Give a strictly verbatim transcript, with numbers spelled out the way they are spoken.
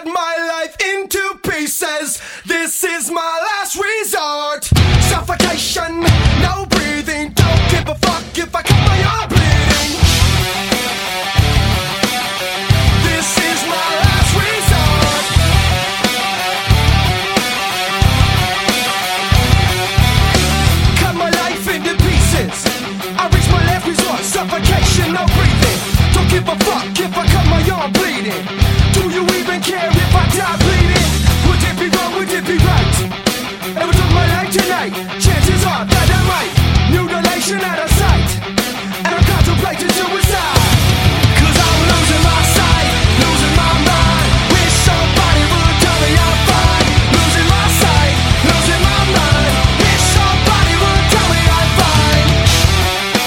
cut my life into pieces. This is my last resort. Suffocation, no breathing. Don't give a fuck if I cut my arm bleeding. This is my last resort. Cut my life into pieces. I reach my last resort. Suffocation, no breathing. Don't give a fuck if I cut my arm bleeding.